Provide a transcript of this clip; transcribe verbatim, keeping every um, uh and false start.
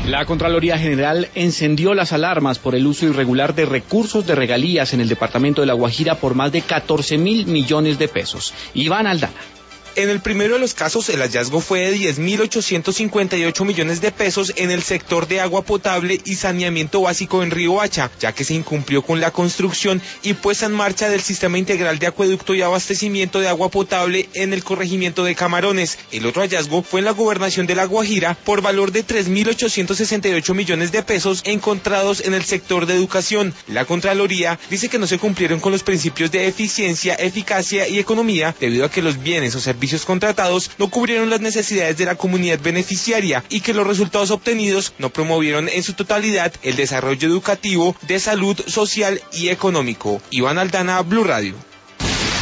La Contraloría General encendió las alarmas por el uso irregular de recursos de regalías en el departamento de La Guajira por más de catorce mil millones de pesos. Iván Aldana. En el primero de los casos, el hallazgo fue de diez mil ochocientos cincuenta y ocho millones de pesos en el sector de agua potable y saneamiento básico en Riohacha, ya que se incumplió con la construcción y puesta en marcha del sistema integral de acueducto y abastecimiento de agua potable en el corregimiento de Camarones. El otro hallazgo fue en la gobernación de La Guajira por valor de tres mil ochocientos sesenta y ocho millones de pesos encontrados en el sector de educación. La Contraloría dice que no se cumplieron con los principios de eficiencia, eficacia y economía debido a que los bienes o servicios servicios contratados no cubrieron las necesidades de la comunidad beneficiaria y que los resultados obtenidos no promovieron en su totalidad el desarrollo educativo, de salud, social y económico. Iván Aldana, Blue Radio.